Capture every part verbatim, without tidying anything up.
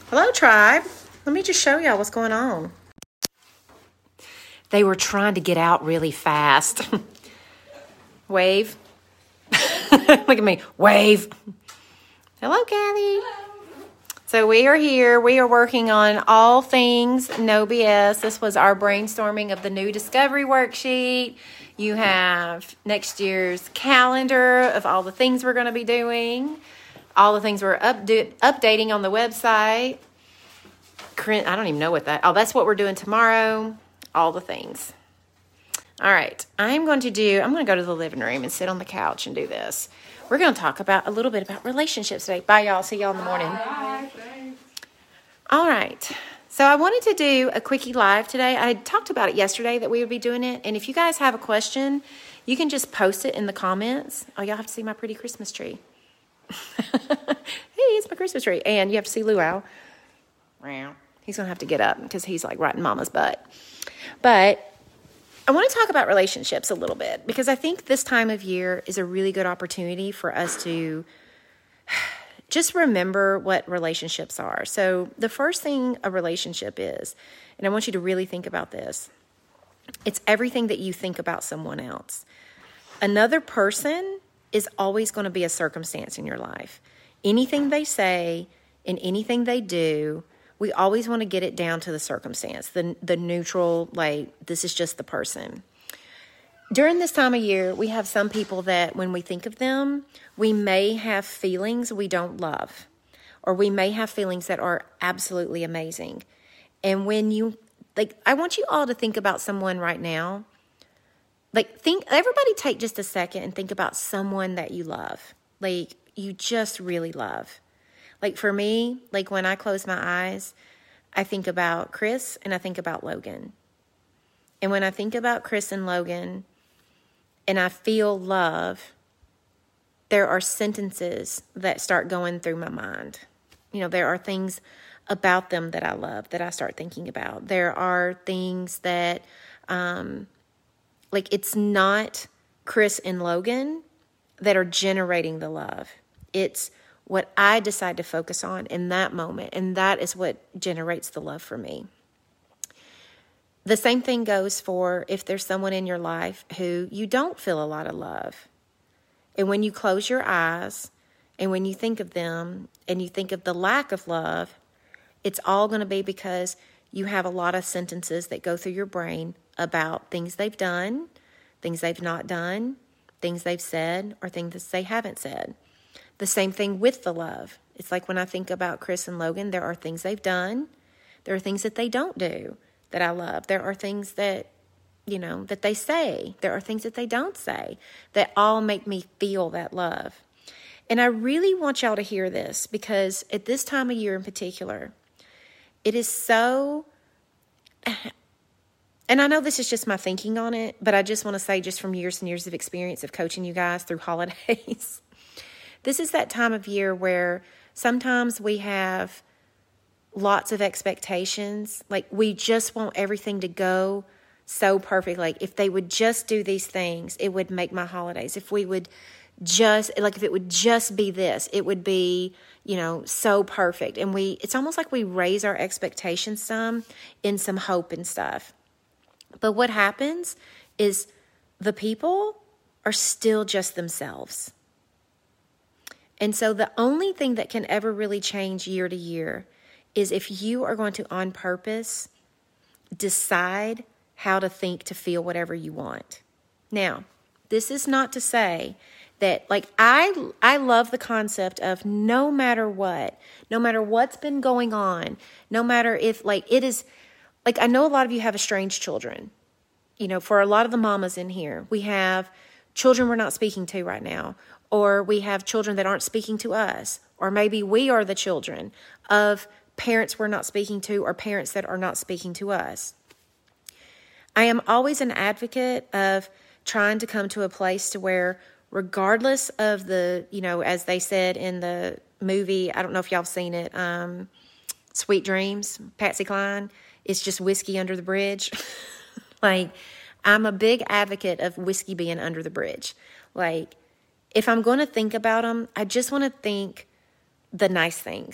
Hello, tribe. Let me just show y'all what's going on. They were trying to get out really fast. Wave. Look at me. Wave. Hello, Kathy. So we are here. We are working on all things No B S. This was our brainstorming of the new discovery worksheet. You have next year's calendar of all the things we're going to be doing, all the things we're updo- updating on the website. I don't even know what that, oh, that's what we're doing tomorrow, all the things. All right, I'm going to do, I'm going to go to the living room and sit on the couch and do this. We're going to talk about a little bit about relationships today. Bye, y'all. See y'all in the morning. Bye. All right. So I wanted to do a quickie live today. I had talked about it yesterday that we would be doing it. And if you guys have a question, you can just post it in the comments. Oh, y'all have to see my pretty Christmas tree. Hey, it's my Christmas tree. And you have to see Luau. He's going to have to get up because he's like right in mama's butt. But I want to talk about relationships a little bit because I think this time of year is a really good opportunity for us to just remember what relationships are. So the first thing a relationship is, and I want you to really think about this, it's everything that you think about someone else. Another person is always going to be a circumstance in your life. Anything they say and anything they do, we always want to get it down to the circumstance, the the neutral, like, this is just the person. During this time of year, we have some people that when we think of them, we may have feelings we don't love, or we may have feelings that are absolutely amazing. And when you, like, I want you all to think about someone right now. Like, think, everybody take just a second and think about someone that you love, like, you just really love. Like for me, like when I close my eyes, I think about Chris and I think about Logan. And when I think about Chris and Logan and I feel love, there are sentences that start going through my mind. You know, there are things about them that I love that I start thinking about. There are things that, um, like it's not Chris and Logan that are generating the love. It's what I decide to focus on in that moment, and that is what generates the love for me. The same thing goes for if there's someone in your life who you don't feel a lot of love. And when you close your eyes and when you think of them and you think of the lack of love, it's all going to be because you have a lot of sentences that go through your brain about things they've done, things they've not done, things they've said, or things they haven't said. The same thing with the love. It's like when I think about Chris and Logan, there are things they've done. There are things that they don't do that I love. There are things that, you know, that they say. There are things that they don't say that all make me feel that love. And I really want y'all to hear this because at this time of year in particular, it is so, and I know this is just my thinking on it, but I just want to say just from years and years of experience of coaching you guys through holidays, this is that time of year where sometimes we have lots of expectations. Like we just want everything to go so perfect. Like if they would just do these things, it would make my holidays. If we would just, like if it would just be this, it would be, you know, so perfect. And we, it's almost like we raise our expectations some in some hope and stuff. But what happens is the people are still just themselves. And so the only thing that can ever really change year to year is if you are going to, on purpose, decide how to think, to feel whatever you want. Now, this is not to say that, like, I I love the concept of no matter what, no matter what's been going on, no matter if, like, it is, like, I know a lot of you have estranged children. You know, for a lot of the mamas in here, we have children we're not speaking to right now. Or we have children that aren't speaking to us. Or maybe we are the children of parents we're not speaking to or parents that are not speaking to us. I am always an advocate of trying to come to a place to where regardless of the, you know, as they said in the movie, I don't know if y'all have seen it, um, Sweet Dreams, Patsy Cline, it's just whiskey under the bridge. Like, I'm a big advocate of whiskey being under the bridge. Like, if I'm going to think about them, I just want to think the nice things.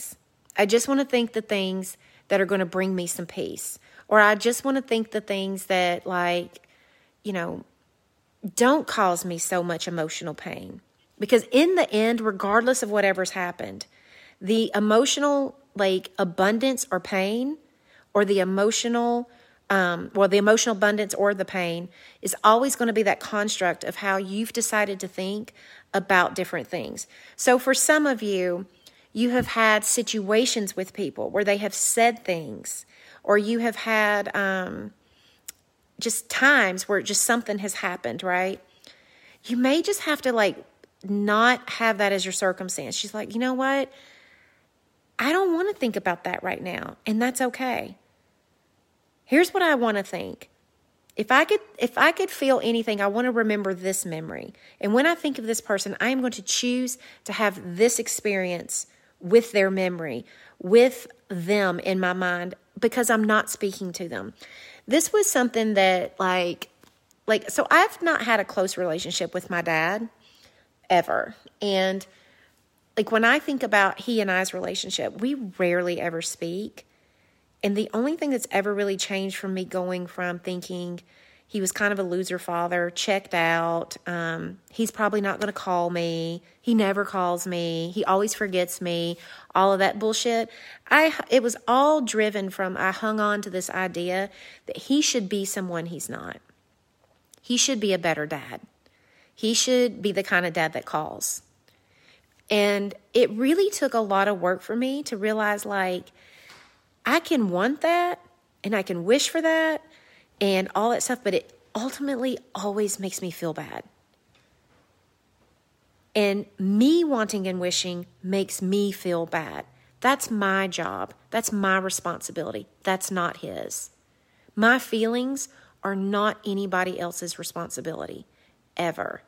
I just want to think the things that are going to bring me some peace. Or I just want to think the things that, like, you know, don't cause me so much emotional pain. Because in the end, regardless of whatever's happened, the emotional, like, abundance or pain, or the emotional, um, well, the emotional abundance or the pain is always going to be that construct of how you've decided to think about different things. So for some of you, you have had situations with people where they have said things, or you have had um, just times where just something has happened, right? You may just have to, like, not have that as your circumstance. She's like, you know what? I don't want to think about that right now, and that's okay. Here's what I want to think. If I could, if I could feel anything, I want to remember this memory. And when I think of this person, I am going to choose to have this experience with their memory, with them in my mind, because I'm not speaking to them. This was something that, like, like, so I've not had a close relationship with my dad ever. And, like, when I think about he and I's relationship, we rarely ever speak. And the only thing that's ever really changed from me going from thinking he was kind of a loser father, checked out, um, he's probably not going to call me, he never calls me, he always forgets me, all of that bullshit. I it was all driven from, I hung on to this idea that he should be someone he's not. He should be a better dad. He should be the kind of dad that calls. And it really took a lot of work for me to realize, like, I can want that and I can wish for that and all that stuff, but it ultimately always makes me feel bad. And me wanting and wishing makes me feel bad. That's my job. That's my responsibility. That's not his. My feelings are not anybody else's responsibility, ever.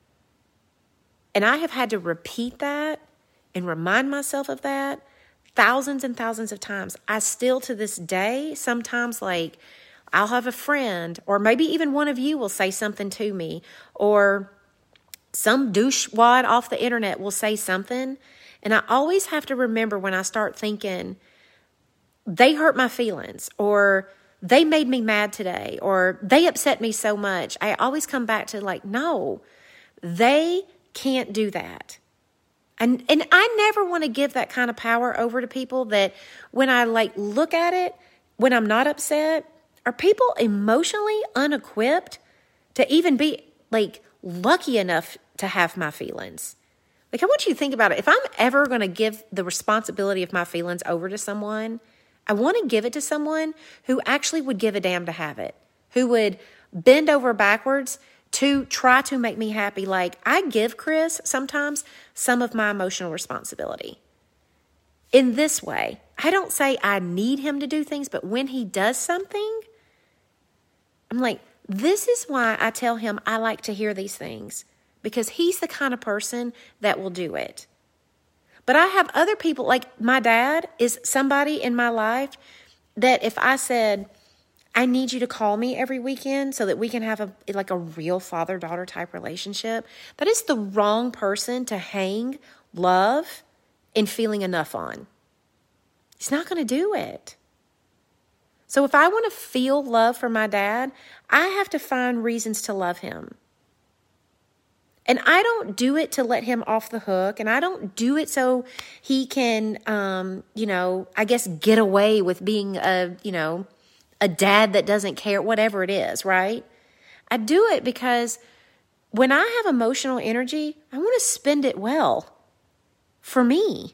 And I have had to repeat that and remind myself of that thousands and thousands of times. I still, to this day, sometimes, like, I'll have a friend, or maybe even one of you will say something to me, or some douchewad off the internet will say something, and I always have to remember when I start thinking, they hurt my feelings, or they made me mad today, or they upset me so much. I always come back to, like, no, they can't do that. And and I never want to give that kind of power over to people that when I, like, look at it, when I'm not upset, are people emotionally unequipped to even be, like, lucky enough to have my feelings? Like, I want you to think about it. If I'm ever going to give the responsibility of my feelings over to someone, I want to give it to someone who actually would give a damn to have it, who would bend over backwards to try to make me happy. Like, I give Chris sometimes some of my emotional responsibility. In this way, I don't say I need him to do things, but when he does something, I'm like, this is why I tell him I like to hear these things, because he's the kind of person that will do it. But I have other people, like my dad is somebody in my life that if I said, I need you to call me every weekend so that we can have a like a real father-daughter type relationship, that is the wrong person to hang love and feeling enough on. He's not going to do it. So if I want to feel love for my dad, I have to find reasons to love him. And I don't do it to let him off the hook. And I don't do it so he can, um, you know, I guess get away with being a, you know, a dad that doesn't care, whatever it is, right? I do it because when I have emotional energy, I want to spend it well for me.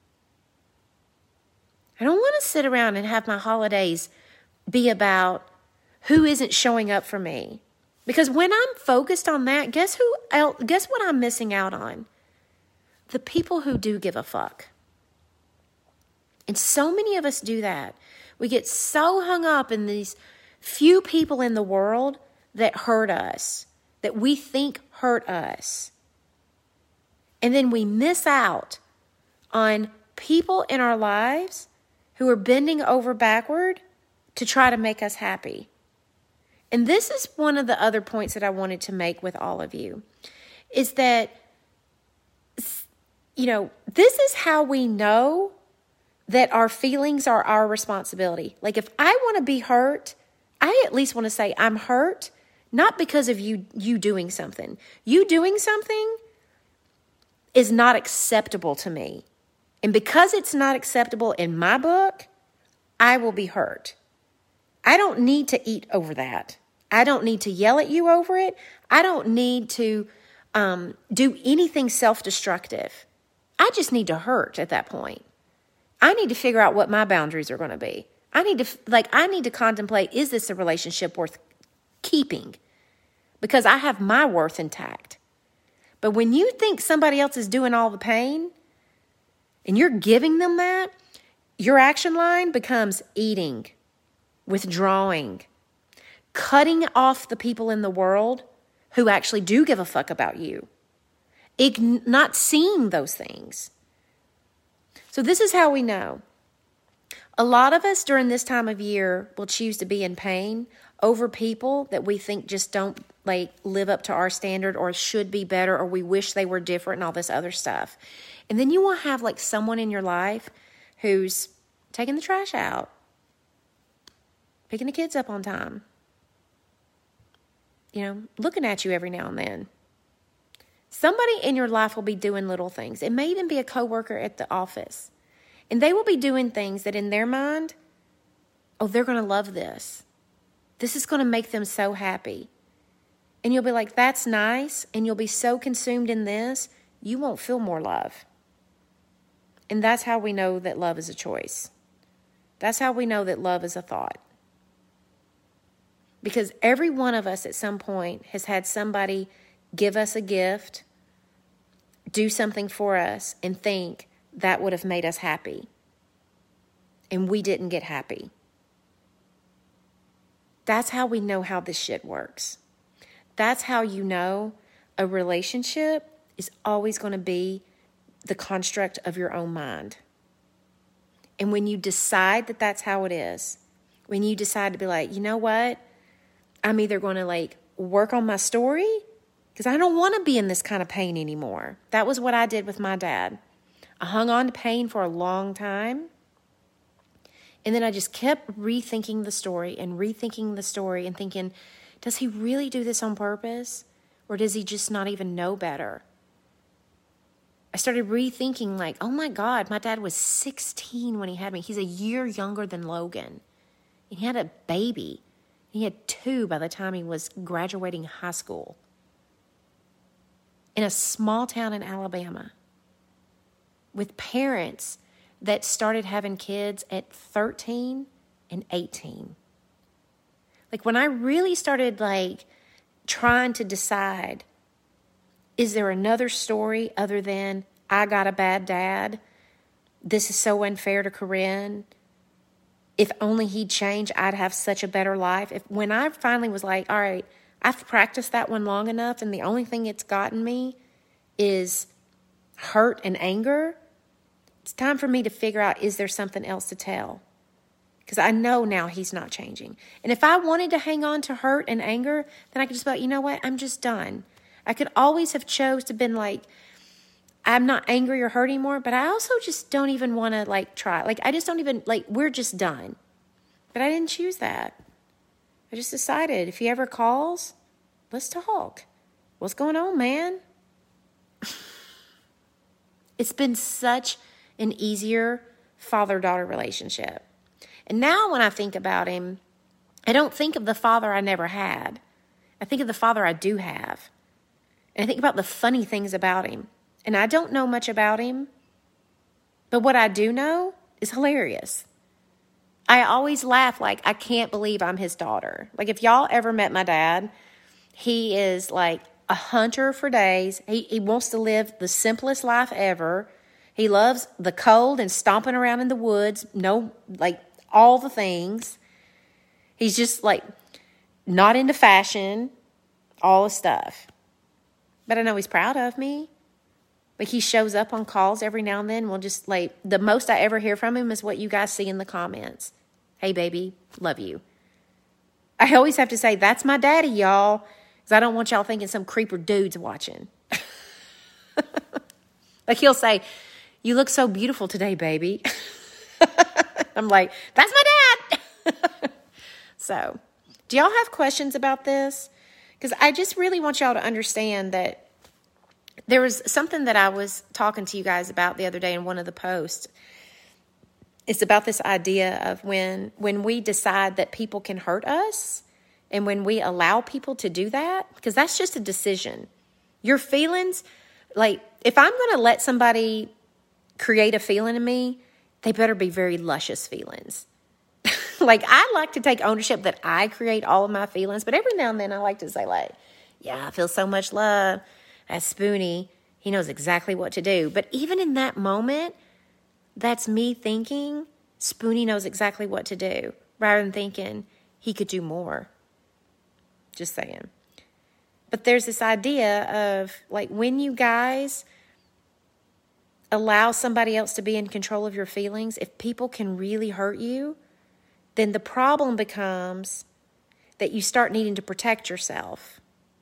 I don't want to sit around and have my holidays be about who isn't showing up for me. Because when I'm focused on that, guess who else, guess what I'm missing out on? The people who do give a fuck. And so many of us do that. We get so hung up in these few people in the world that hurt us, that we think hurt us. And then we miss out on people in our lives who are bending over backward to try to make us happy. And this is one of the other points that I wanted to make with all of you, is that, you know, this is how we know that our feelings are our responsibility. Like if I want to be hurt, I at least want to say I'm hurt, not because of you, you doing something. You doing something is not acceptable to me. And because it's not acceptable in my book, I will be hurt. I don't need to eat over that. I don't need to yell at you over it. I don't need to um, do anything self-destructive. I just need to hurt at that point. I need to figure out what my boundaries are going to be. I need to, like, I need to contemplate, is this a relationship worth keeping? Because I have my worth intact. But when you think somebody else is doing all the pain and you're giving them that, your action line becomes eating, withdrawing, cutting off the people in the world who actually do give a fuck about you, Ign- not seeing those things. So this is how we know. A lot of us during this time of year will choose to be in pain over people that we think just don't like live up to our standard or should be better or we wish they were different and all this other stuff. And then you will have like someone in your life who's taking the trash out, picking the kids up on time, you know, looking at you every now and then. Somebody in your life will be doing little things. It may even be a coworker at the office. And they will be doing things that in their mind, oh, they're going to love this. This is going to make them so happy. And you'll be like, that's nice. And you'll be so consumed in this, you won't feel more love. And that's how we know that love is a choice. That's how we know that love is a thought. Because every one of us at some point has had somebody give us a gift, do something for us, and think that would have made us happy. And we didn't get happy. That's how we know how this shit works. That's how you know a relationship is always going to be the construct of your own mind. And when you decide that that's how it is, when you decide to be like, you know what? I'm either going to like work on my story because I don't want to be in this kind of pain anymore. That was what I did with my dad. I hung on to pain for a long time. And then I just kept rethinking the story and rethinking the story and thinking, does he really do this on purpose? Or does he just not even know better? I started rethinking like, oh my God, my dad was sixteen when he had me. He's a year younger than Logan. And he had a baby. He had two by the time he was graduating high school. In a small town in Alabama. With parents that started having kids at thirteen and eighteen. Like when I really started like trying to decide, is there another story other than I got a bad dad? This is so unfair to Corinne. If only he'd change, I'd have such a better life. If when I finally was like, all right, I've practiced that one long enough and the only thing it's gotten me is hurt and anger. It's time for me to figure out, is there something else to tell? Because I know now he's not changing. And if I wanted to hang on to hurt and anger, then I could just be like, you know what? I'm just done. I could always have chose to been like, I'm not angry or hurt anymore, but I also just don't even want to like try. Like, I just don't even, like, we're just done. But I didn't choose that. I just decided if he ever calls, let's talk. What's going on, man? It's been such an easier father-daughter relationship. And now when I think about him, I don't think of the father I never had. I think of the father I do have. And I think about the funny things about him. And I don't know much about him, but what I do know is hilarious. I always laugh like, I can't believe I'm his daughter. Like if y'all ever met my dad, he is like a hunter for days. He, he wants to live the simplest life ever. He loves the cold and stomping around in the woods. No, like all the things. He's just like not into fashion, all the stuff. But I know he's proud of me. Like he shows up on calls every now and then. We'll just like, the most I ever hear from him is what you guys see in the comments. Hey baby, love you. I always have to say, that's my daddy, y'all. Because I don't want y'all thinking some creeper dude's watching. Like he'll say, you look so beautiful today, baby. I'm like, that's my dad. So, do y'all have questions about this? Because I just really want y'all to understand that there was something that I was talking to you guys about the other day in one of the posts. It's about this idea of when when we decide that people can hurt us and when we allow people to do that, because that's just a decision. Your feelings, like if I'm going to let somebody create a feeling in me, they better be very luscious feelings. Like I like to take ownership that I create all of my feelings, but every now and then I like to say like, yeah, I feel so much love. That's Spoonie. He knows exactly what to do. But even in that moment, that's me thinking Spoonie knows exactly what to do rather than thinking he could do more. Just saying. But there's this idea of like when you guys allow somebody else to be in control of your feelings, if people can really hurt you, then the problem becomes that you start needing to protect yourself.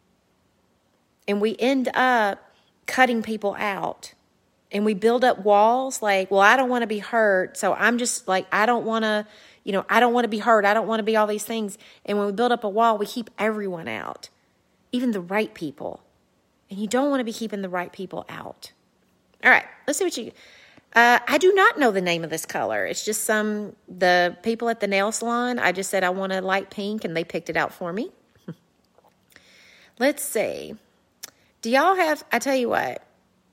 And we end up cutting people out. And we build up walls like, well, I don't want to be hurt. So I'm just like, I don't want to, you know, I don't want to be hurt. I don't want to be all these things. And when we build up a wall, we keep everyone out, even the right people. And you don't want to be keeping the right people out. All right, let's see what you, uh, I do not know the name of this color. It's just some, the people at the nail salon, I just said I want a light pink and they picked it out for me. Let's see. Do y'all have, I tell you what,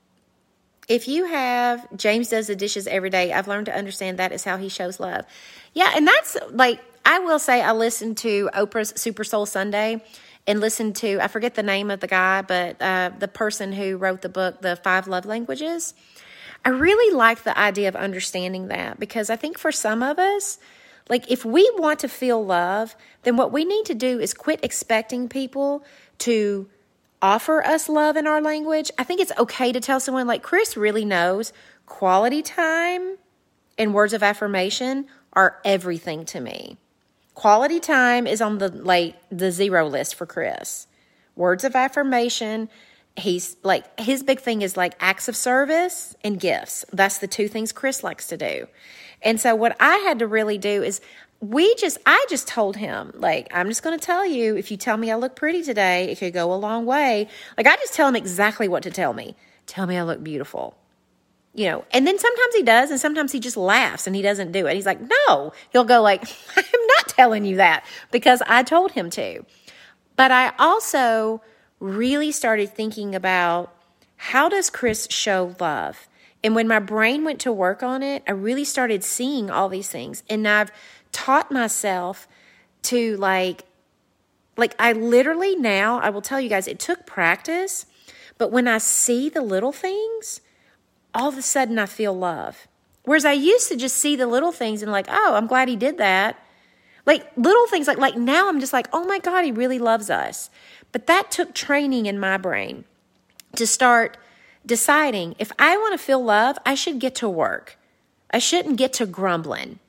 if you have, James does the dishes every day, I've learned to understand that is how he shows love. Yeah, and that's like, I will say I listened to Oprah's Super Soul Sunday and listened to, I forget the name of the guy, but uh, the person who wrote the book, The Five Love Languages. I really like the idea of understanding that because I think for some of us, like if we want to feel love, then what we need to do is quit expecting people to offer us love in our language. I think it's okay to tell someone like Chris really knows quality time and words of affirmation are everything to me. Quality time is on the like the zero list for Chris. Words of affirmation, he's like his big thing is like acts of service and gifts. That's the two things Chris likes to do. And so what I had to really do is we just, I just told him, like, I'm just going to tell you, if you tell me I look pretty today, it could go a long way. Like, I just tell him exactly what to tell me. Tell me I look beautiful. You know, and then sometimes he does, and sometimes he just laughs and he doesn't do it. He's like, no. He'll go like, I'm not telling you that because I told him to. But I also really started thinking about how does Chris show love? And when my brain went to work on it, I really started seeing all these things. And I've taught myself to like, like I literally now, I will tell you guys, it took practice. But when I see the little things, all of a sudden I feel love. Whereas I used to just see the little things and like, oh, I'm glad he did that. Like little things like, like now I'm just like, oh my God, he really loves us. But that took training in my brain to start deciding if I want to feel love, I should get to work. I shouldn't get to grumbling.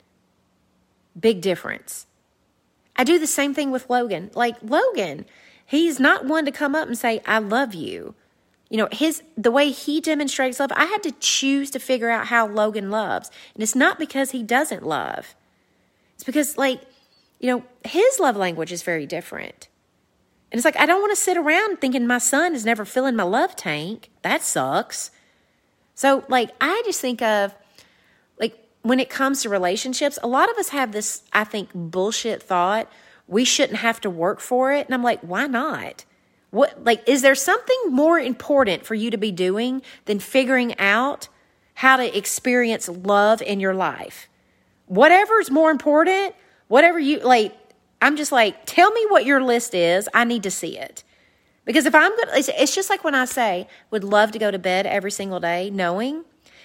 Big difference. I do the same thing with Logan. Like Logan, he's not one to come up and say, I love you. You know, his the way he demonstrates love, I had to choose to figure out how Logan loves. And it's not because he doesn't love. It's because, like, you know, his love language is very different. And it's like, I don't want to sit around thinking my son is never filling my love tank. That sucks. So, like, I just think of, like, when it comes to relationships, a lot of us have this, I think, bullshit thought, we shouldn't have to work for it. And I'm like, why not? What, like, is there something more important for you to be doing than figuring out how to experience love in your life? Whatever's more important, whatever you, like, I'm just like, tell me what your list is. I need to see it. Because if I'm going to, it's, it's just like when I say, would love to go to bed every single day, knowing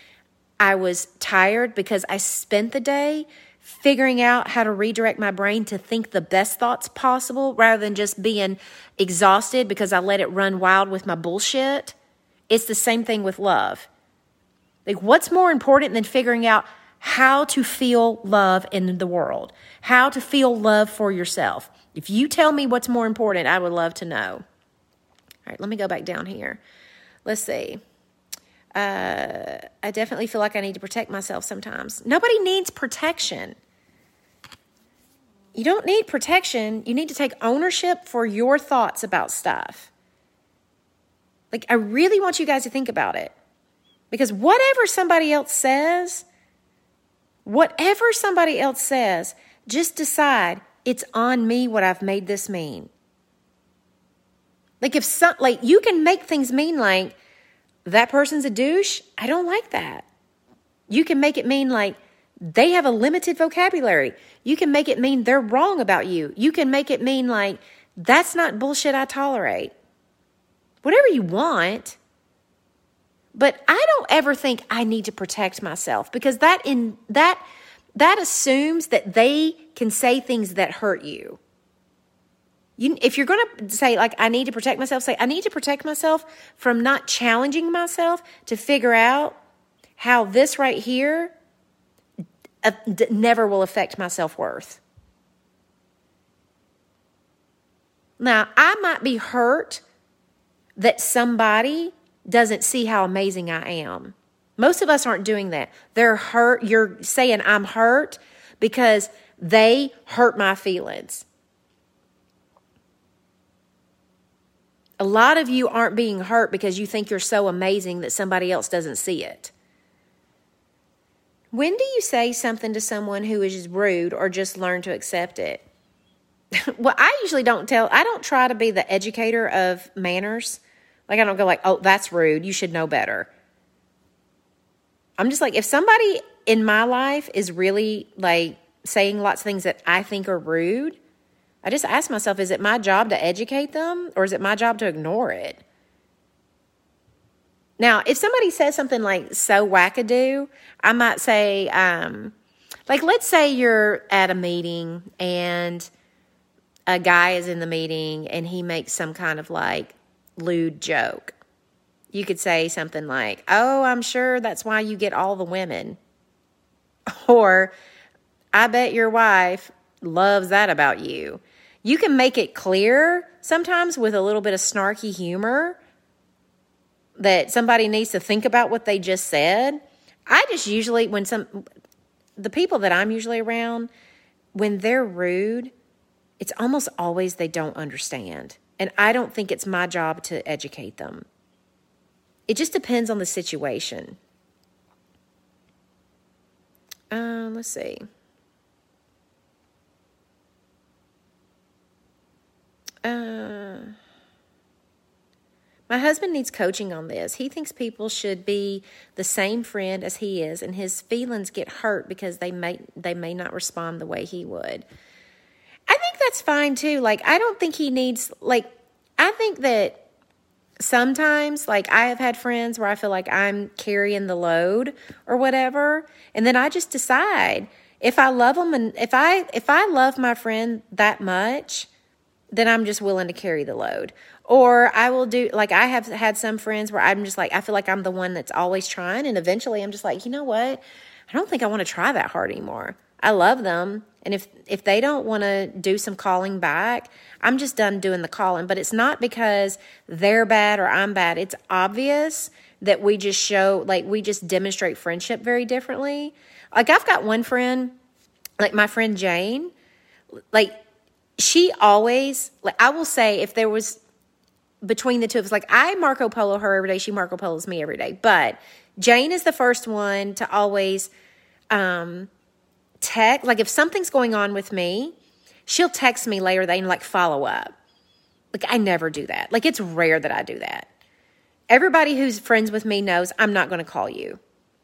I was tired because I spent the day figuring out how to redirect my brain to think the best thoughts possible rather than just being exhausted because I let it run wild with my bullshit. It's the same thing with love. Like, what's more important than figuring out how to feel love in the world, how to feel love for yourself? If you tell me what's more important, I would love to know. All right, let me go back down here. Let's see. Uh, I definitely feel like I need to protect myself sometimes. Nobody needs protection. You don't need protection. You need to take ownership for your thoughts about stuff. Like, I really want you guys to think about it. Because whatever somebody else says, whatever somebody else says, just decide it's on me what I've made this mean. Like, if some, like, you can make things mean like, that person's a douche, I don't like that. You can make it mean like, they have a limited vocabulary. You can make it mean they're wrong about you. You can make it mean like, that's not bullshit I tolerate. Whatever you want. But I don't ever think I need to protect myself, because that in that that assumes that they can say things that hurt you. You, if you're going to say, like, I need to protect myself, say, I need to protect myself from not challenging myself to figure out how this right here uh, d- never will affect my self-worth. Now, I might be hurt that somebody doesn't see how amazing I am. Most of us aren't doing that. They're hurt. You're saying I'm hurt because they hurt my feelings. A lot of you aren't being hurt because you think you're so amazing that somebody else doesn't see it. When do you say something to someone who is rude or just learn to accept it? Well, I usually don't tell, I don't try to be the educator of manners. Like, I don't go like, oh, that's rude, you should know better. I'm just like, if somebody in my life is really like saying lots of things that I think are rude, I just ask myself, is it my job to educate them or is it my job to ignore it? Now, if somebody says something like so wackadoo, I might say, um, like, let's say you're at a meeting and a guy is in the meeting and he makes some kind of like lewd joke. You could say something like, oh, I'm sure that's why you get all the women. Or, I bet your wife loves that about you. You can make it clear sometimes with a little bit of snarky humor that somebody needs to think about what they just said. I just usually, when some, the people that I'm usually around, when they're rude, it's almost always they don't understand. And I don't think it's my job to educate them. It just depends on the situation. Um, let's see. Uh, my husband needs coaching on this. He thinks people should be the same friend as he is, and his feelings get hurt because they may they may not respond the way he would. I think that's fine too. Like, I don't think he needs, like, I think that sometimes, like, I have had friends where I feel like I'm carrying the load or whatever, and then I just decide if I love them, and if I if I love my friend that much, then I'm just willing to carry the load. Or I will do, like, I have had some friends where I'm just like, I feel like I'm the one that's always trying. And eventually I'm just like, you know what? I don't think I want to try that hard anymore. I love them. And if, if they don't want to do some calling back, I'm just done doing the calling. But it's not because they're bad or I'm bad. It's obvious that we just show, like, we just demonstrate friendship very differently. Like, I've got one friend, like my friend Jane, like, she always, like, I will say if there was between the two of us, like, I Marco Polo her every day, she Marco Polos me every day. But Jane is the first one to always um, text, like, if something's going on with me, she'll text me later and, like, follow up. Like, I never do that. Like, it's rare that I do that. Everybody who's friends with me knows I'm not going to call you.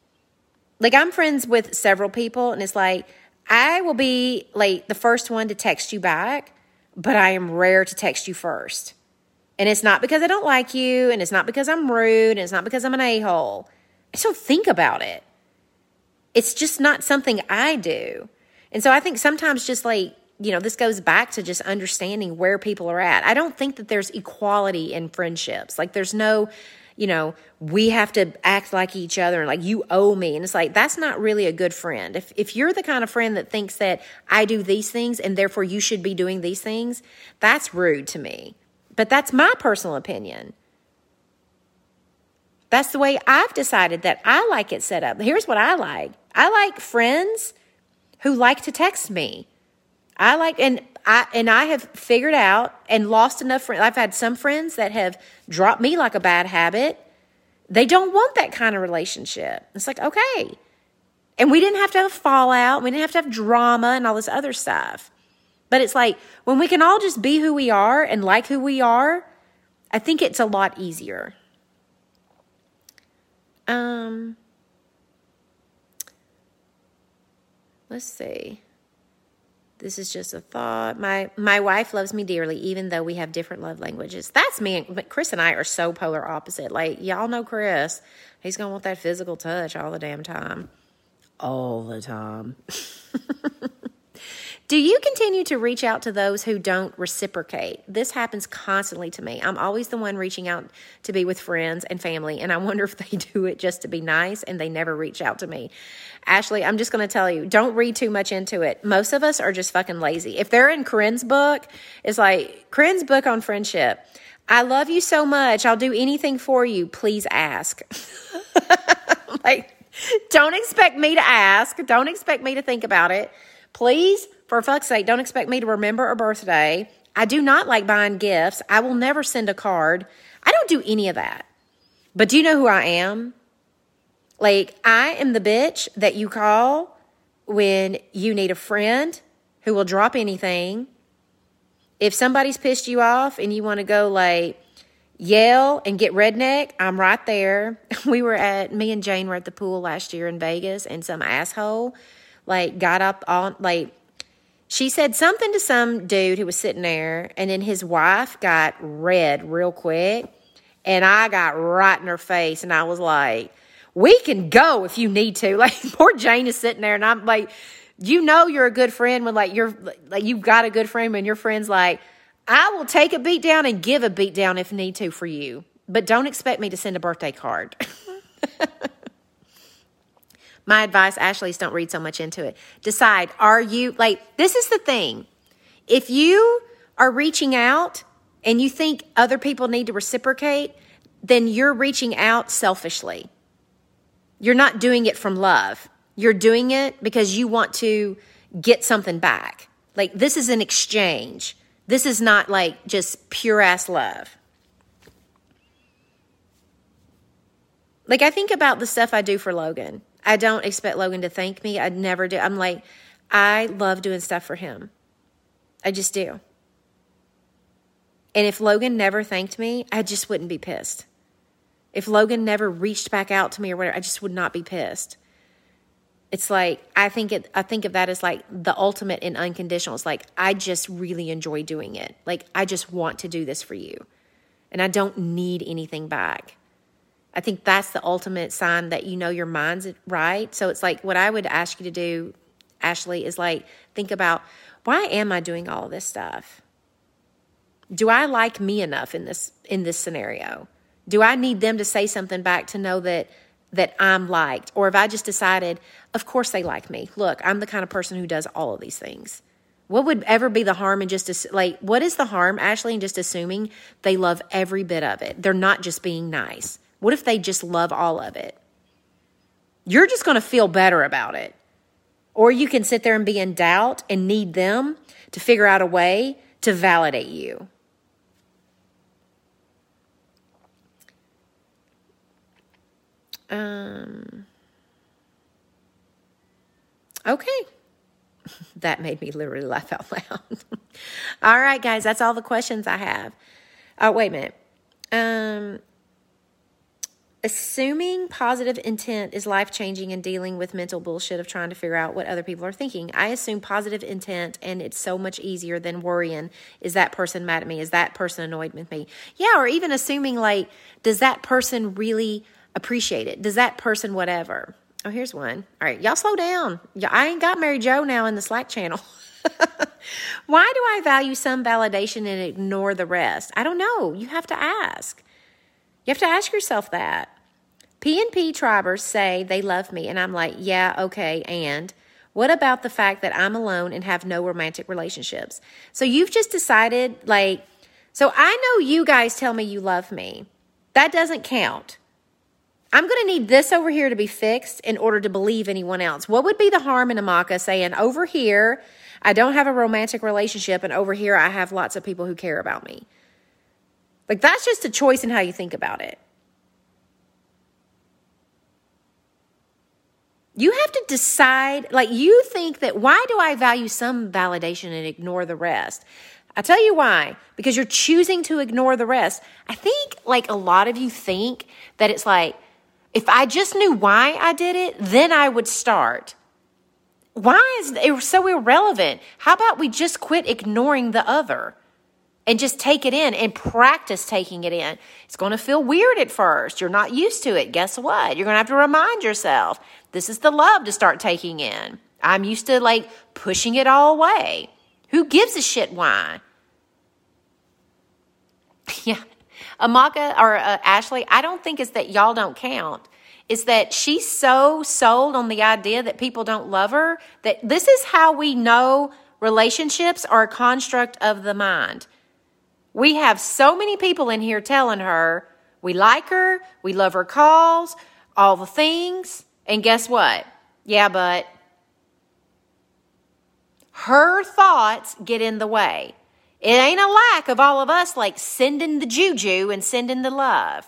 Like, I'm friends with several people, and it's like, I will be, like, the first one to text you back, but I am rare to text you first. And it's not because I don't like you, and it's not because I'm rude, and it's not because I'm an a-hole. I just don't think about it. It's just not something I do. And so I think sometimes just, like, you know, this goes back to just understanding where people are at. I don't think that there's equality in friendships. Like, there's no, you know, we have to act like each other and like you owe me. And it's like, that's not really a good friend. If if you're the kind of friend that thinks that I do these things and therefore you should be doing these things, that's rude to me. But that's my personal opinion. That's the way I've decided that I like it set up. Here's what I like. I like friends who like to text me. I like, and I and I have figured out and lost enough friends. I've had some friends that have dropped me like a bad habit. They don't want that kind of relationship. It's like, okay. And we didn't have to have a fallout. We didn't have to have drama and all this other stuff. But it's like, when we can all just be who we are and like who we are, I think it's a lot easier. Um, let's see. This is just a thought. My my wife loves me dearly, even though we have different love languages. That's me. But Chris and I are so polar opposite. Like, y'all know Chris. He's going to want that physical touch all the damn time. All the time. Do you continue to reach out to those who don't reciprocate? This happens constantly to me. I'm always the one reaching out to be with friends and family, and I wonder if they do it just to be nice and they never reach out to me. Ashley, I'm just going to tell you, don't read too much into it. Most of us are just fucking lazy. If they're in Corinne's book, it's like, Corinne's book on friendship. I love you so much. I'll do anything for you. Please ask. Like, don't expect me to ask. Don't expect me to think about it. Please, for fuck's sake, don't expect me to remember a birthday. I do not like buying gifts. I will never send a card. I don't do any of that. But do you know who I am? Like, I am the bitch that you call when you need a friend who will drop anything. If somebody's pissed you off and you want to go, like, yell and get redneck, I'm right there. We were at, me and Jane were at the pool last year in Vegas, and some asshole, like, got up on, like, she said something to some dude who was sitting there, and then his wife got red real quick, and I got right in her face, and I was like, we can go if you need to. Like, poor Jane is sitting there, and I'm like, you know you're a good friend when, like, you're, like, you've got a good friend when your friend's like, I will take a beat down and give a beat down if need to for you, but don't expect me to send a birthday card. My advice, Ashley, is don't read so much into it. Decide, are you, like, this is the thing. If you are reaching out and you think other people need to reciprocate, then you're reaching out selfishly. You're not doing it from love. You're doing it because you want to get something back. Like, this is an exchange. This is not, like, just pure-ass love. Like, I think about the stuff I do for Logan. I don't expect Logan to thank me. I never do. I'm like, I love doing stuff for him. I just do. And if Logan never thanked me, I just wouldn't be pissed. If Logan never reached back out to me or whatever, I just would not be pissed. It's like, I think it, I think of that as like the ultimate in unconditional. It's like, I just really enjoy doing it. Like, I just want to do this for you. And I don't need anything back. I think that's the ultimate sign that you know your mind's right. So it's like, what I would ask you to do, Ashley, is like, think about, why am I doing all of this stuff? Do I like me enough in this, in this scenario? Do I need them to say something back to know that, that I'm liked? Or have I just decided, of course they like me. Look, I'm the kind of person who does all of these things. What would ever be the harm in just, like, what is the harm, Ashley, in just assuming they love every bit of it? They're not just being nice. What if they just love all of it? You're just going to feel better about it. Or you can sit there and be in doubt and need them to figure out a way to validate you. Um. Okay. That made me literally laugh out loud. All right, guys, that's all the questions I have. Oh, wait a minute. Um. Assuming positive intent is life-changing in dealing with mental bullshit of trying to figure out what other people are thinking. I assume positive intent, and it's so much easier than worrying, is that person mad at me? Is that person annoyed with me? Yeah, or even assuming, like, does that person really appreciate it? Does that person whatever? Oh, here's one. All right, y'all slow down. I ain't got Mary Jo now in the Slack channel. Why do I value some validation and ignore the rest? I don't know. You have to ask. You have to ask yourself that. P and P tribers say they love me, and I'm like, yeah, okay, and what about the fact that I'm alone and have no romantic relationships? So you've just decided, like, so I know you guys tell me you love me. That doesn't count. I'm going to need this over here to be fixed in order to believe anyone else. What would be the harm in Amaka saying, over here, I don't have a romantic relationship, and over here, I have lots of people who care about me? Like, that's just a choice in how you think about it. You have to decide, like, you think that, why do I value some validation and ignore the rest? I'll tell you why. Because you're choosing to ignore the rest. I think, like, a lot of you think that it's like, if I just knew why I did it, then I would start. Why is it so irrelevant? How about we just quit ignoring the other and just take it in and practice taking it in? It's going to feel weird at first. You're not used to it. Guess what? You're going to have to remind yourself, this is the love to start taking in. I'm used to, like, pushing it all away. Who gives a shit why? Yeah. Amaka or uh, Ashley, I don't think it's that y'all don't count. It's that she's so sold on the idea that people don't love her that this is how we know relationships are a construct of the mind. We have so many people in here telling her we like her, we love her calls, all the things. And guess what? Yeah, but her thoughts get in the way. It ain't a lack of all of us like sending the juju and sending the love.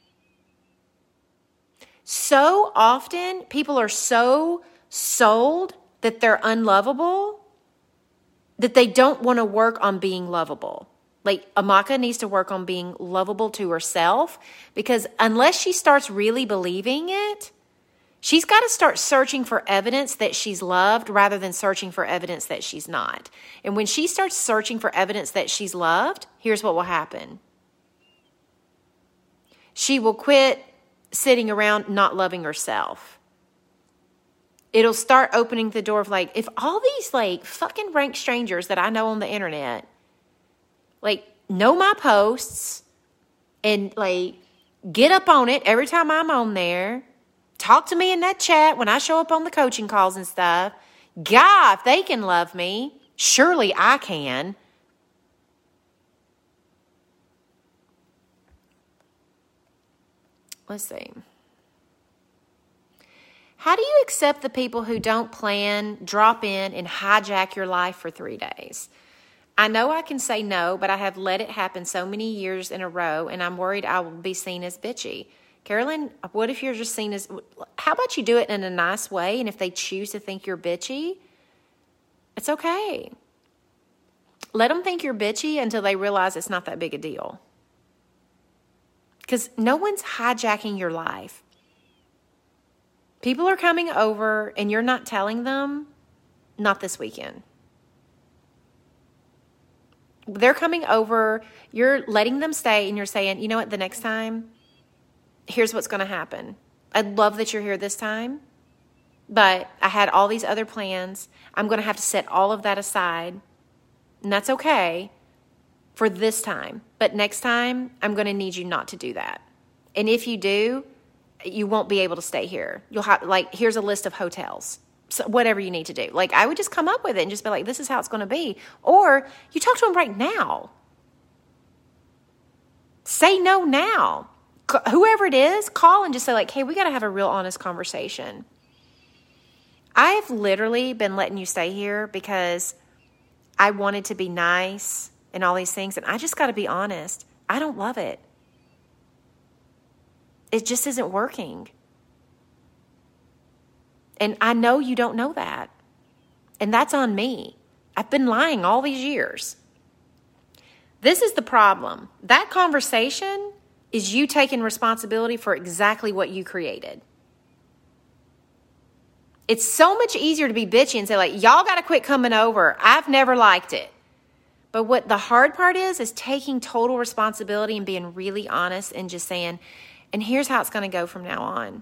So often people are so sold that they're unlovable that they don't want to work on being lovable. Like, Amaka needs to work on being lovable to herself, because unless she starts really believing it, she's got to start searching for evidence that she's loved rather than searching for evidence that she's not. And when she starts searching for evidence that she's loved, here's what will happen. She will quit sitting around not loving herself. It'll start opening the door of, like, if all these, like, fucking rank strangers that I know on the internet, like, know my posts and, like, get up on it every time I'm on there, talk to me in that chat when I show up on the coaching calls and stuff. God, if they can love me, surely I can. Let's see. How do you accept the people who don't plan, drop in, and hijack your life for three days? I know I can say no, but I have let it happen so many years in a row, and I'm worried I will be seen as bitchy. Carolyn, what if you're just seen as, how about you do it in a nice way, and if they choose to think you're bitchy, it's okay. Let them think you're bitchy until they realize it's not that big a deal. Because no one's hijacking your life. People are coming over, and you're not telling them, not this weekend. They're coming over, you're letting them stay, and you're saying, you know what, the next time, here's what's going to happen. I love that you're here this time, but I had all these other plans. I'm going to have to set all of that aside, and that's okay for this time. But next time, I'm going to need you not to do that. And if you do, you won't be able to stay here. You'll have, like, here's a list of hotels. So whatever you need to do. Like, I would just come up with it and just be like, this is how it's going to be. Or you talk to them right now. Say no now. Whoever it is, call and just say, like, hey, we got to have a real honest conversation. I've literally been letting you stay here because I wanted to be nice and all these things. And I just got to be honest. I don't love it. It just isn't working. And I know you don't know that. And that's on me. I've been lying all these years. This is the problem. That conversation is you taking responsibility for exactly what you created. It's so much easier to be bitchy and say, like, y'all got to quit coming over. I've never liked it. But what the hard part is, is taking total responsibility and being really honest and just saying, and here's how it's going to go from now on.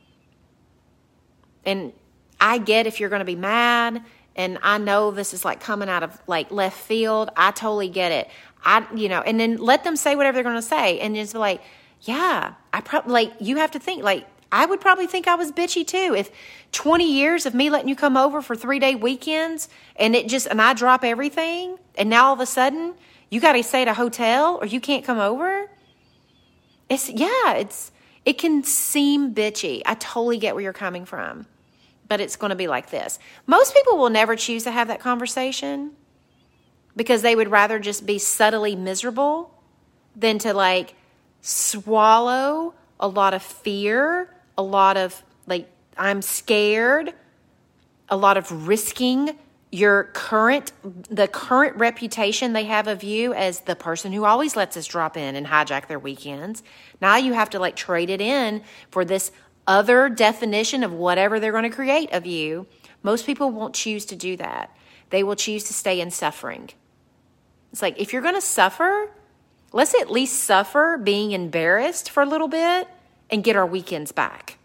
And I get if you're going to be mad, and I know this is like coming out of like left field. I totally get it. I, you know, and then let them say whatever they're going to say, and just be like, yeah, I probably, like, you have to think, like, I would probably think I was bitchy too. If twenty years of me letting you come over for three day weekends, and it just, and I drop everything, and now all of a sudden you got to stay at a hotel or you can't come over. It's, yeah, it's, It can seem bitchy. I totally get where you're coming from, but it's going to be like this. Most people will never choose to have that conversation because they would rather just be subtly miserable than to like swallow a lot of fear, a lot of like, I'm scared, a lot of risking your current, the current reputation they have of you as the person who always lets us drop in and hijack their weekends. Now you have to like trade it in for this other definition of whatever they're going to create of you. Most people won't choose to do that. They will choose to stay in suffering. It's like, if you're going to suffer, let's at least suffer being embarrassed for a little bit and get our weekends back.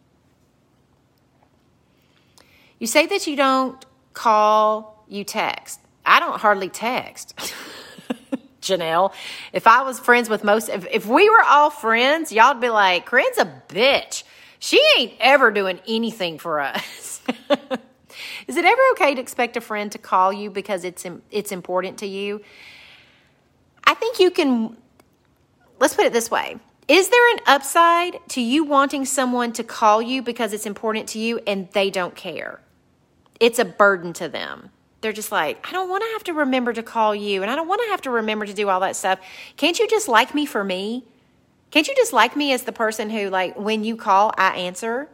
You say that you don't call, you text. I don't hardly text. Janelle, if I was friends with most, if, if we were all friends, y'all'd be like, Corinne's a bitch. She ain't ever doing anything for us. Is it ever okay to expect a friend to call you because it's it's important to you? I think you can, let's put it this way. Is there an upside to you wanting someone to call you because it's important to you and they don't care? It's a burden to them. They're just like, I don't want to have to remember to call you, and I don't want to have to remember to do all that stuff. Can't you just like me for me? Can't you just like me as the person who, like, when you call, I answer?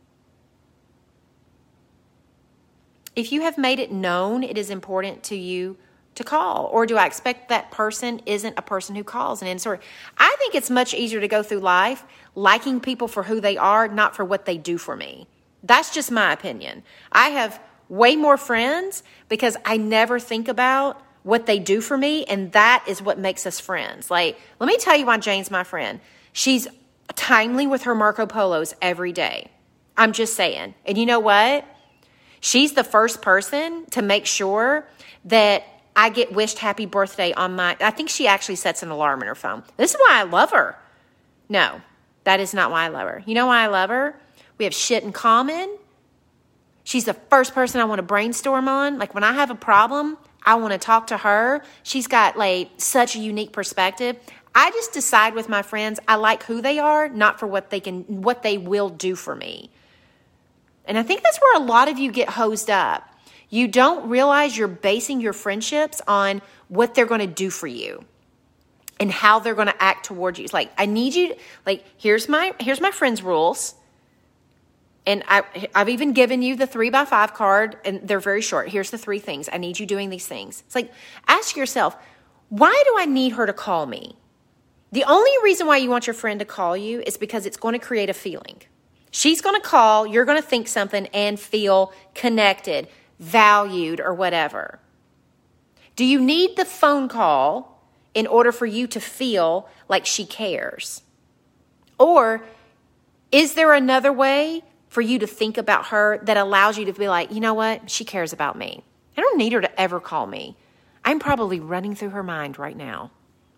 If you have made it known it is important to you to call, or do I expect that person isn't a person who calls and answers? I think it's much easier to go through life liking people for who they are, not for what they do for me. That's just my opinion. I have way more friends because I never think about what they do for me, and that is what makes us friends. Like, let me tell you why Jane's my friend. She's timely with her Marco Polos every day. I'm just saying. And you know what? She's the first person to make sure that I get wished happy birthday on my, I think she actually sets an alarm in her phone. This is why I love her. No, that is not why I love her. You know why I love her? We have shit in common. She's the first person I want to brainstorm on. Like, when I have a problem, I want to talk to her. She's got like such a unique perspective. I just decide with my friends, I like who they are, not for what they can, what they will do for me. And I think that's where a lot of you get hosed up. You don't realize you're basing your friendships on what they're going to do for you and how they're going to act towards you. It's like, I need you to, like, here's my, here's my friends' rules. And I, I've even given you the three by five card, and they're very short. Here's the three things. I need you doing these things. It's like, ask yourself, why do I need her to call me? The only reason why you want your friend to call you is because it's going to create a feeling. She's going to call, you're going to think something and feel connected, valued, or whatever. Do you need the phone call in order for you to feel like she cares? Or is there another way for you to think about her that allows you to be like, you know what? She cares about me. I don't need her to ever call me. I'm probably running through her mind right now.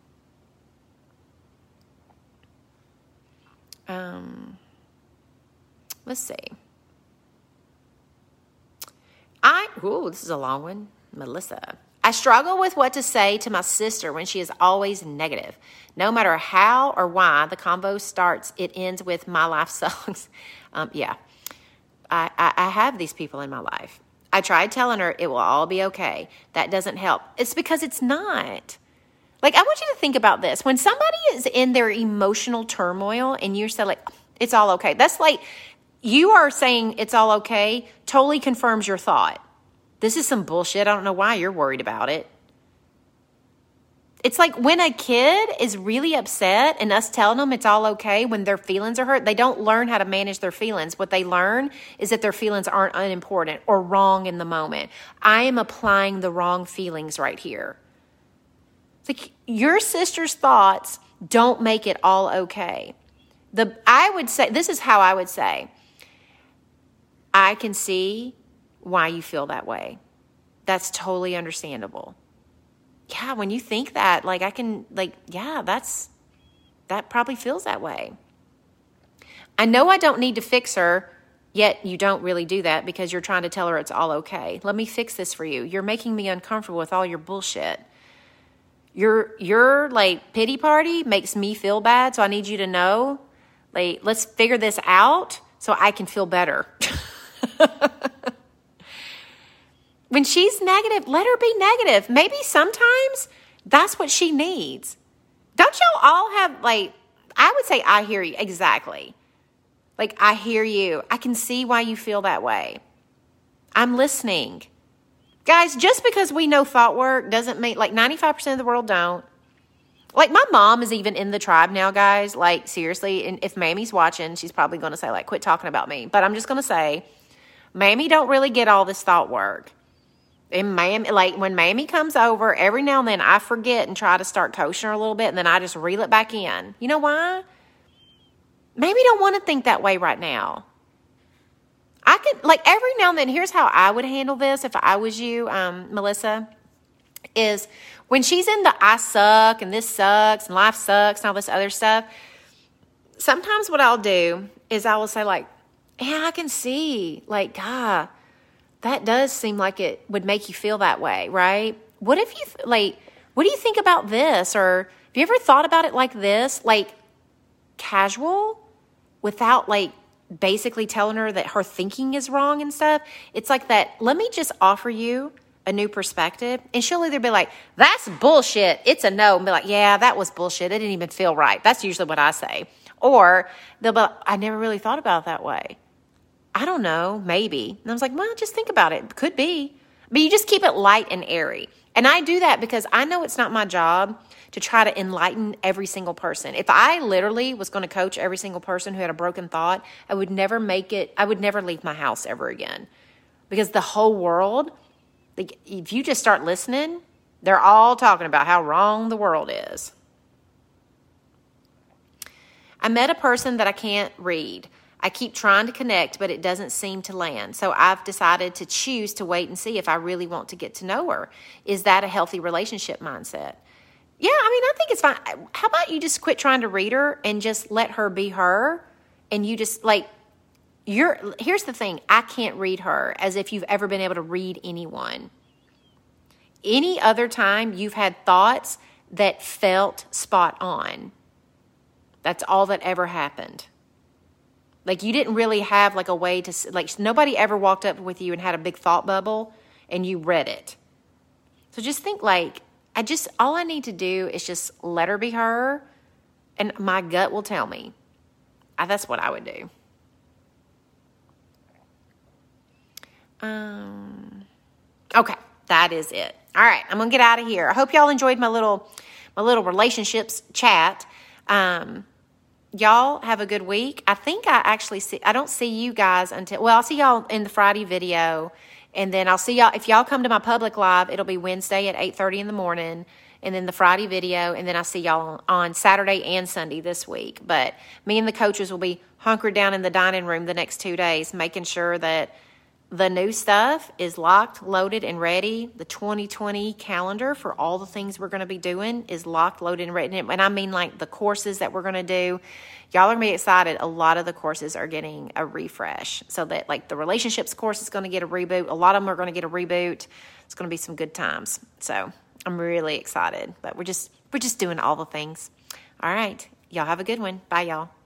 Um, let's see. I, ooh, this is a long one. Melissa. I struggle with what to say to my sister when she is always negative. No matter how or why the convo starts, it ends with my life sucks. Um, yeah, I, I, I have these people in my life. I tried telling her it will all be okay. That doesn't help. It's because it's not. Like, I want you to think about this. When somebody is in their emotional turmoil and you're saying, like, it's all okay. That's like, you are saying it's all okay totally confirms your thought. This is some bullshit. I don't know why you're worried about it. It's like when a kid is really upset and us telling them it's all okay when their feelings are hurt, they don't learn how to manage their feelings. What they learn is that their feelings aren't unimportant or wrong in the moment. I am applying the wrong feelings right here. It's like your sister's thoughts don't make it all okay. The I would say, this is how I would say, I can see why you feel that way. That's totally understandable. Yeah, when you think that, like, I can, like, yeah, that's, that probably feels that way. I know I don't need to fix her, yet you don't really do that because you're trying to tell her it's all okay. Let me fix this for you. You're making me uncomfortable with all your bullshit. Your, your, like, pity party makes me feel bad, so I need you to know, Like, let's figure this out so I can feel better. When she's negative, let her be negative. Maybe sometimes that's what she needs. Don't y'all all have, like, I would say I hear you. Exactly. Like, I hear you. I can see why you feel that way. I'm listening. Guys, just because we know thought work doesn't mean, like, ninety-five percent of the world don't. Like, my mom is even in the tribe now, guys. Like, seriously, and if Mammy's watching, she's probably going to say, like, quit talking about me. But I'm just going to say, Mammy don't really get all this thought work. And Mammy, like, when Mammy comes over, every now and then I forget and try to start coaching her a little bit, and then I just reel it back in. You know why? Mammy don't want to think that way right now. I could, like, every now and then, here's how I would handle this if I was you, um, Melissa, is when she's in the I suck and this sucks and life sucks and all this other stuff, sometimes what I'll do is I will say, like, yeah, I can see, like, God, that does seem like it would make you feel that way, right? What if you, like, what do you think about this? Or have you ever thought about it like this? Like, casual, without, like, basically telling her that her thinking is wrong and stuff. It's like that, let me just offer you a new perspective. And she'll either be like, that's bullshit, it's a no, and be like, yeah, that was bullshit, it didn't even feel right. That's usually what I say. Or they'll be like, I never really thought about it that way. I don't know, maybe. And I was like, well, just think about it. Could be. But you just keep it light and airy. And I do that because I know it's not my job to try to enlighten every single person. If I literally was going to coach every single person who had a broken thought, I would never make it, I would never leave my house ever again. Because the whole world, like, if you just start listening, they're all talking about how wrong the world is. I met a person that I can't read. I keep trying to connect, but it doesn't seem to land. So I've decided to choose to wait and see if I really want to get to know her. Is that a healthy relationship mindset? Yeah, I mean, I think it's fine. How about you just quit trying to read her and just let her be her? And you just, like, you're, here's the thing. I can't read her as if you've ever been able to read anyone. Any other time you've had thoughts that felt spot on. That's all that ever happened. Like, you didn't really have, like, a way to, like, nobody ever walked up with you and had a big thought bubble and you read it. So just think, like, I just, all I need to do is just let her be her, and my gut will tell me. I, that's what I would do. Um, okay, that is it. All right, I'm going to get out of here. I hope y'all enjoyed my little, my little relationships chat. Um, Y'all have a good week. I think I actually see, I don't see you guys until, well, I'll see y'all in the Friday video. And then I'll see y'all, if y'all come to my public live, it'll be Wednesday at eight thirty in the morning. And then the Friday video. And then I'll see y'all on Saturday and Sunday this week. But me and the coaches will be hunkered down in the dining room the next two days, making sure that the new stuff is locked, loaded, and ready. The twenty twenty calendar for all the things we're going to be doing is locked, loaded, and ready. And I mean, like, the courses that we're going to do. Y'all are going to be excited. A lot of the courses are getting a refresh. So that, like, the relationships course is going to get a reboot. A lot of them are going to get a reboot. It's going to be some good times. So I'm really excited. But we're just we're just doing all the things. All right. Y'all have a good one. Bye, y'all.